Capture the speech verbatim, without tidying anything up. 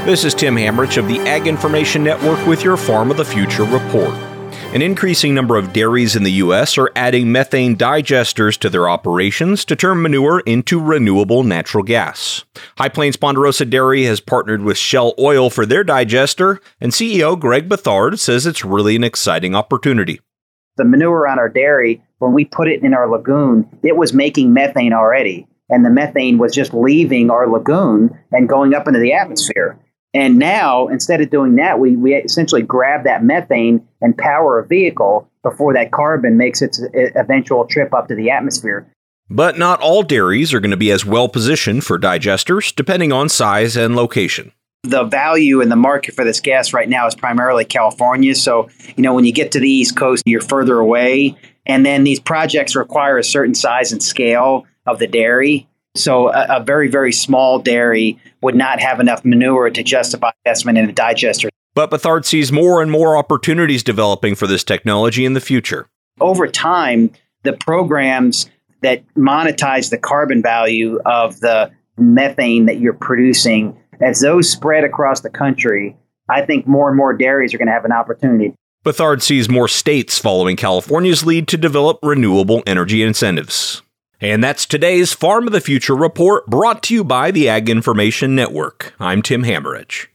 This is Tim Hammerich of the Ag Information Network with your Farm of the Future report. An increasing number of dairies in the U S are adding methane digesters to their operations to turn manure into renewable natural gas. High Plains Ponderosa Dairy has partnered with Shell Oil for their digester, and C E O Greg Bethard says it's really an exciting opportunity. The manure on our dairy, when we put it in our lagoon, it was making methane already, and the methane was just leaving our lagoon and going up into the atmosphere. And now, instead of doing that, we, we essentially grab that methane and power a vehicle before that carbon makes its eventual trip up to the atmosphere. But not all dairies are going to be as well positioned for digesters, depending on size and location. The value in the market for this gas right now is primarily California. So, you know, when you get to the East Coast, you're further away. And then these projects require a certain size and scale of the dairy. So a, a very, very small dairy would not have enough manure to justify investment in a digester. But Bethard sees more and more opportunities developing for this technology in the future. Over time, the programs that monetize the carbon value of the methane that you're producing, as those spread across the country, I think more and more dairies are going to have an opportunity. Bethard sees more states following California's lead to develop renewable energy incentives. And that's today's Farm of the Future report, brought to you by the Ag Information Network. I'm Tim Hammerich.